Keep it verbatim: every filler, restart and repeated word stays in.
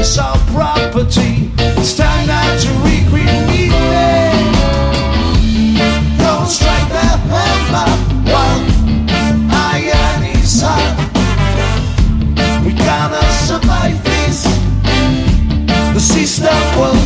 it's our property. It's time now to recreate it. Don't strike the hammer while iron is hot. We gotta survive this. The system will